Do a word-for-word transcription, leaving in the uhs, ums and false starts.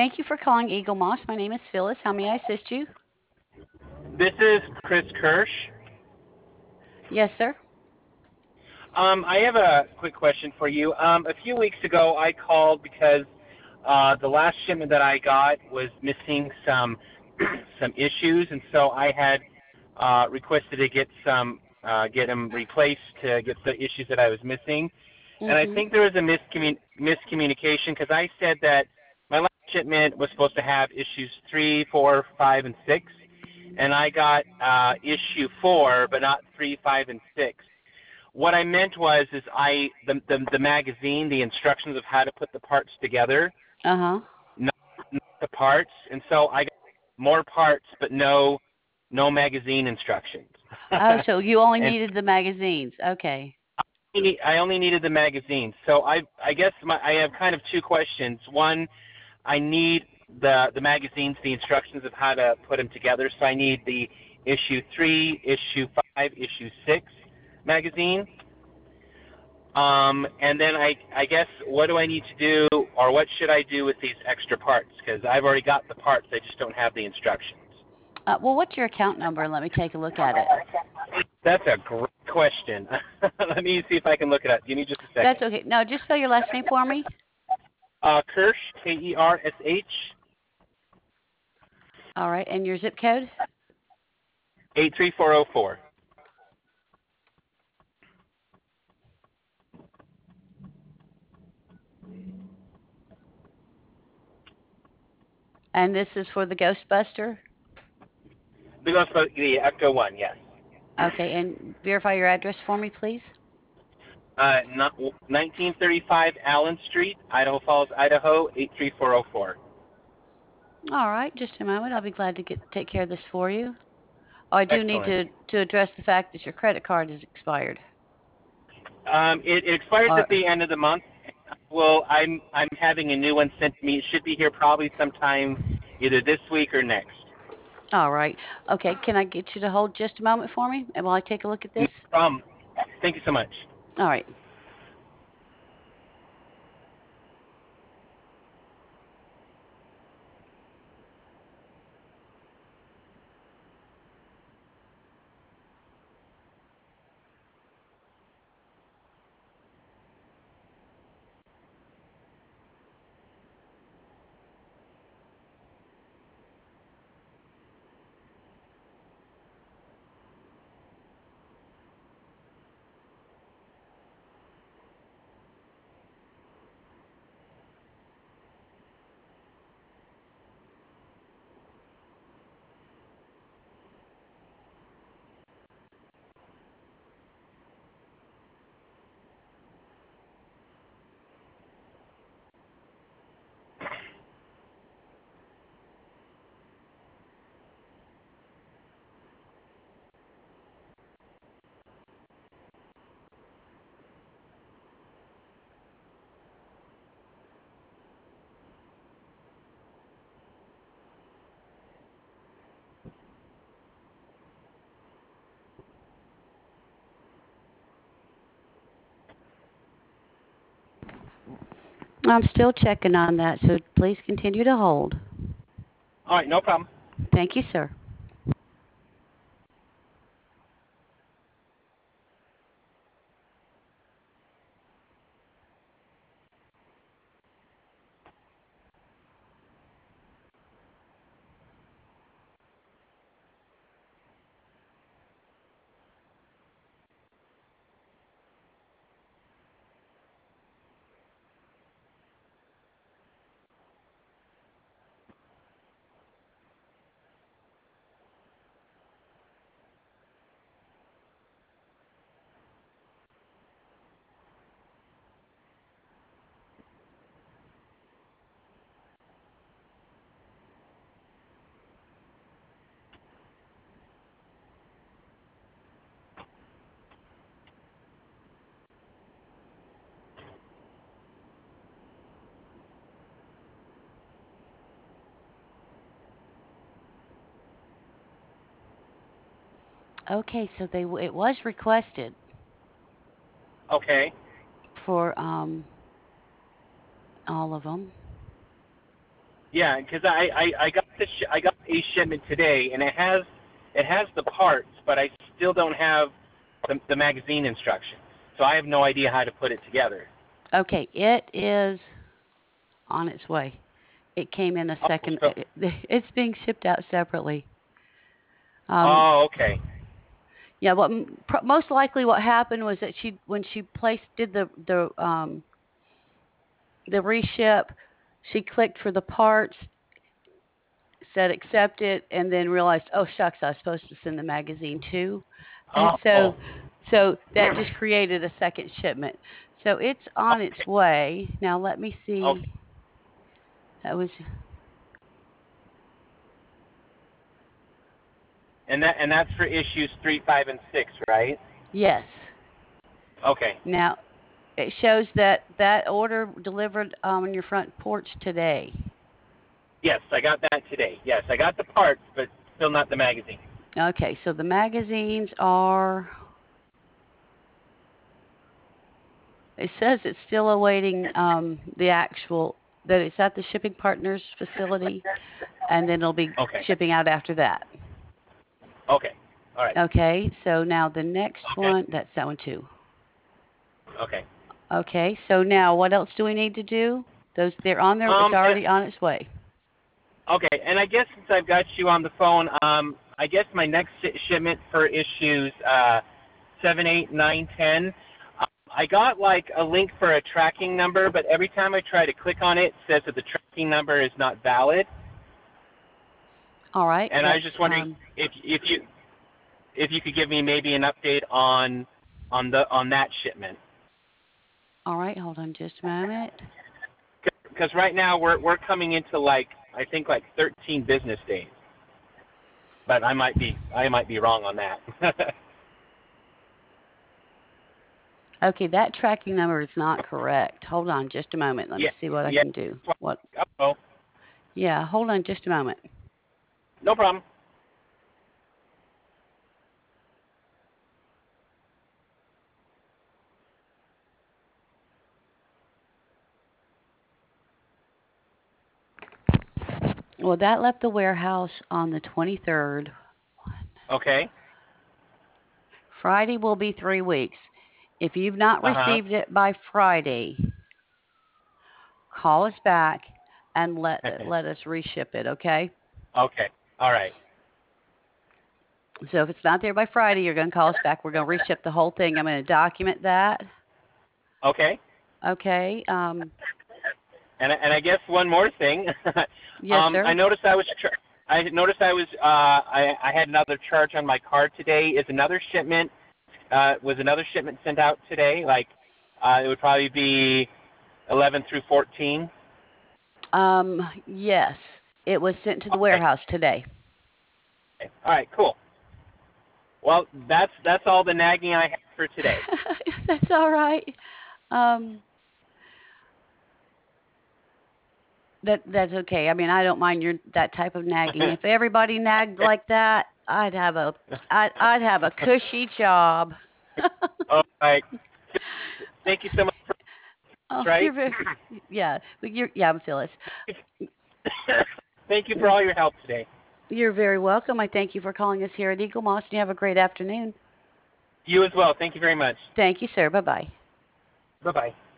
Thank you for calling Eagle Moss. My name is Phyllis. How may I assist you? This is Chris Kirsch. Yes, sir. Um, I have a quick question for you. Um, a few weeks ago, I called because uh, the last shipment that I got was missing some some issues, and so I had uh, requested to get some uh, get them replaced to get the issues that I was missing. And I Mm-hmm. think there was a miscommun- miscommunication because I said that my last shipment was supposed to have issues three, four, five, and six, and I got uh, issue four, but not three, five, and six. What I meant was, is I the, the the magazine, the instructions of how to put the parts together, Uh-huh. not, not the parts, and so I got more parts, but no no magazine instructions. Oh, so you only and needed the magazines. Okay. I only needed the magazine. So I I guess my I have kind of two questions. One, I need the the magazines, the instructions of how to put them together. So I need the issue three, issue five, issue six magazine. Um, and then I I guess what do I need to do, or what should I do with these extra parts? Because I've already got the parts, I just don't have the instructions. Uh, well, what's your account number? Let me take a look at it. That's a great question. Let me see if I can look it up. Give me just a That's second. okay. No, just spell your last name for me. Uh, Kirsch, K E R S H, All right. And your zip code? eight three four zero four. And this is for the Ghostbuster? The the Ecto one, yes. Okay. And verify your address for me, please. Uh, not, nineteen thirty-five Allen Street, Idaho Falls, Idaho, eight three four zero four. All right. Just a moment. I'll be glad to get take care of this for you. Oh, I do need Excellent. to to address the fact that your credit card is expired. Um, it, it expires All at the end of the month. Well, I'm I'm having a new one sent to me. It should be here probably sometime either this week or next. all right. Okay. Can I get you to hold just a moment for me and while I take a look at No this? problem. Thank you so much. All right. I'm still checking on that, so please continue to hold. All right, no problem. Thank you, sir. Okay, so they it was requested Okay. for um all of them. Yeah, because I, I I got the sh- I got a shipment today, and it has it has the parts, but I still don't have the, the magazine instructions. So I have no idea how to put it together. Okay, it is on its way. It came in a Oh, second. so It's being shipped out separately. Um, oh, okay, yeah, what most likely what happened was that she when she placed did the the um the reship, she clicked for the parts, said accept it, and then realized, oh shucks, I was supposed to send the magazine too. And oh, oh, so so that just created a second shipment. So it's on its okay, way. Now let me okay, see. That was and that and that's for issues three, five, and six, right? yes. Okay, Now it shows that that order delivered um, on your front porch today. yes, I got that today. Yes, I got the parts, but still not the magazine. Okay, so the magazines are. It says it's still awaiting um, the actual that it's at the shipping partners facility, and then it'll be Okay, shipping out after that. okay, all right, Okay, so now the next okay, one, that's that one too. okay. Okay, so now what else do we need to do? Those they're on there. It's Um, and, already on its way. okay, and I guess since I've got you on the phone, um, I guess my next shi shipment for issues uh, seven, eight, nine, ten. Um, I got like a link for a tracking number, but every time I try to click on it, it says that the tracking number is not valid. All right, And I was that's just wondering um, if if you if you could give me maybe an update on on the on that shipment. all right. Hold on just a moment. Because right now we're we're coming into like I think like thirteen business days, but I might be I might be wrong on that. Okay, that tracking number is not correct. Hold on just a moment. Let me yeah, see what I yeah. can do. What? Oh, Yeah, hold on just a moment. no problem. Well, that left the warehouse on the twenty-third. Okay. Friday will be three weeks. If you've not Uh huh. received it by Friday, call us back and let let us reship it, okay? Okay. All right. So if it's not there by Friday, you're going to call us back. We're going to reship the whole thing. I'm going to document that. Okay. Okay. Um, And and I guess one more thing. yes, um, I sir. noticed I was char- I noticed I was uh, I I had another charge on my card today. Is another shipment uh, was another shipment sent out today? Like uh, it would probably be eleven through fourteen. Um, yes, it was sent to the Okay. warehouse today. Okay. All right. Cool. Well, that's that's all the nagging I have for today. That's all right. Um, that that's okay. I mean, I don't mind your that type of nagging. If everybody nagged Okay. like that, I'd have a I'd, I'd have a cushy job. All right. Thank you so much. For, Oh, right. you're very yeah. You're yeah. I'm Phyllis. Thank you for all your help today. You're very welcome. I thank you for calling us here at Eagle Moss. And you have a great afternoon. You as well. Thank you very much. Thank you, sir. Bye bye. Bye bye.